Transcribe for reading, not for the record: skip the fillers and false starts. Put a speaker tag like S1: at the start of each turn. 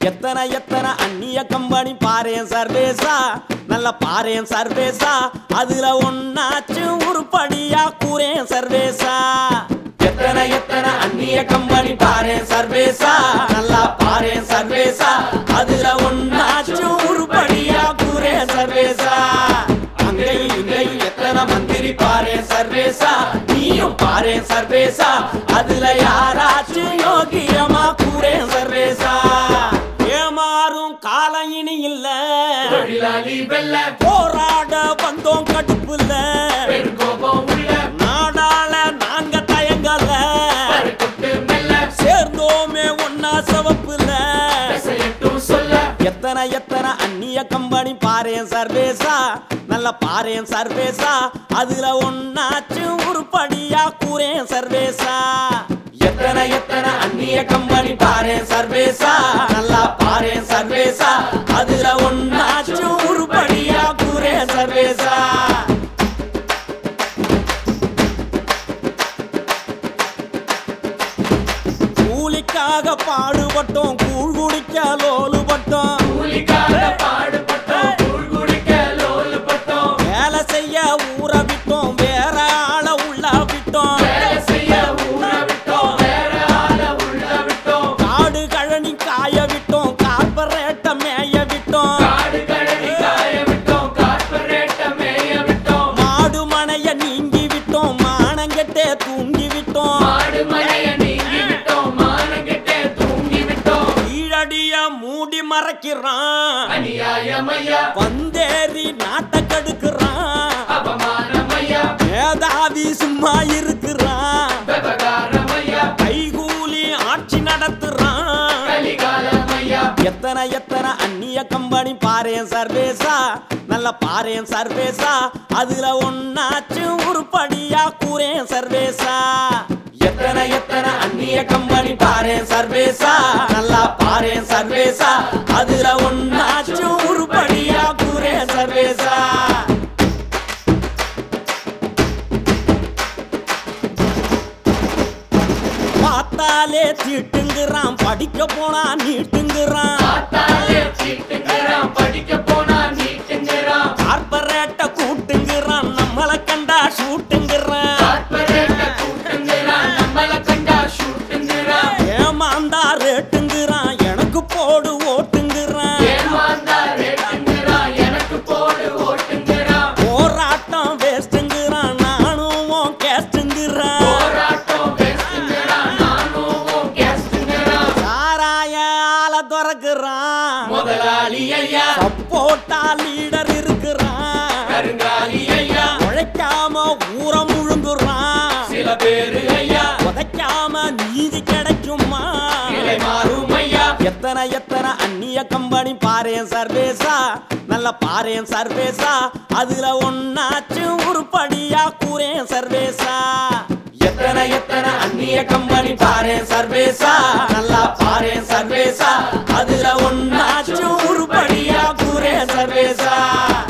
S1: எத்தனை எத்தனை அந்நிய கம்பெனி பாரேன் சர்வேசா நல்ல பாரேன் சர்வேசா அதுல ஒன்னாச்சு உருப்படியா கூறேன் சர்வேசா எத்தனை எத்தனை அந்நிய கம்பெனி பாரேன் சர்வேசா நல்லா பாரேன் சர்வேசா அதுல ஒன்னாச்சு உருப்படியா கூறேன் சர்வேசா அங்கை இங்கை எத்தனை மந்திரி பாரேன் சர்வேசா நீயும் பாரேன் சர்வேசா அதுல யாராச்சும் யோகியமா கூறேன் சர்வேசா ஏமாறும் காலம் இனி இல்ல போராட வந்தோம் கடுப்புல நாடால நாங்க தயங்கல சேர்ந்தோமே ஒன்னா சவப்புல எத்தனை எத்தனை அந்நிய கம்பெனி பாரேன் சர்வேசா நல்ல பாரேன் சர்வேசா அதுல ஒன்னாச்சு உருப்படியா கூறேன் சர்வேசா எத்தனை எத்தனை அந்நிய கம்பெனி பாரேன் சர்வேசா நல்லா பாரேன் சர்வேசா அதுல ஒன்னாச்சு உருப்படியா கூறேன் சர்வேசா கூலிக்காக பாடுபட்டோம் கூழ் குடிக்க லோலுபட்டோம் வேலை செய்ய ஊற விட்டோம் வேற ஆள உள்ள விட்டோம் காடு கழனி காய விட்டோம் கார்பரேட்ட மேய விட்டோம் மாடு மனைய நீங்கி விட்டோம் மானங்கெட்டே தூங்கி விட்டோம் கீழடிய மூடி மறைக்கிறான் வந்தேறி நாட்டை கடுக்கிறான் மேதாவி சும்மா இருக்கிறான் கைகூலி ஆட்சி நடத்துறான் எத்தனை எத்தனை அந்நிய கம்பெனி பாரேன் சர்வேசா நல்ல பாரேன் சர்வேசா அதுல ஒன்னாச்சு உருப்படியா கூறேன் சர்வேசா எத்தனை எத்தனை அந்நிய கம்பெனி பாரேன் சர்வேசா நல்லா பாரேன் சர்வேசா அதுல ஒன்னாச்சு உருப்படியா கூறேன் சர்வேசா பார்த்தாலே தீட்டுங்கிறான் படிக்க போனா நீட்டுங்கிறான் கார்பரேட்ட கூட்டுங்கிறான் நம்மள கண்டா ஷூட்டுங்கிறான் ஏமாந்தா ரேட்டுங்கிறான் எனக்கு போடு ஓட்டுங்கிறான் போராட்டம் வேஸ்ட்டுங்கிறான் நானும் கேஸ்ட்டுங்கிறான் சாராயால துறக்குறான்
S2: முதலாளி ஐயா
S1: சப்போட்டா லீடர் இருக்கிறான்
S2: கருங்காலி ஐயா
S1: உழைக்காம ஊர முழுங்குறான்
S2: சில பேரு ஐயா
S1: உதைக்காம நீதி கிடைக்குமா
S2: நிலை மாறும் ஐயா
S1: எத்தனை எத்தனை அந்நிய கம்பெனி பாரேன் சர்வேசா நல்ல பாரேன் சர்வேசா அதுல ஒன்னாச்சு உருப்படியா கூறேன் சர்வேசா எத்தனை எத்தனை அந்நிய கம்பெனி பாரேன் சர்வேசா நல்லா பாரேன் சர்வேசா அதுல ஒன்னாச்சு உருப்படியா கூறேன் சர்வேசா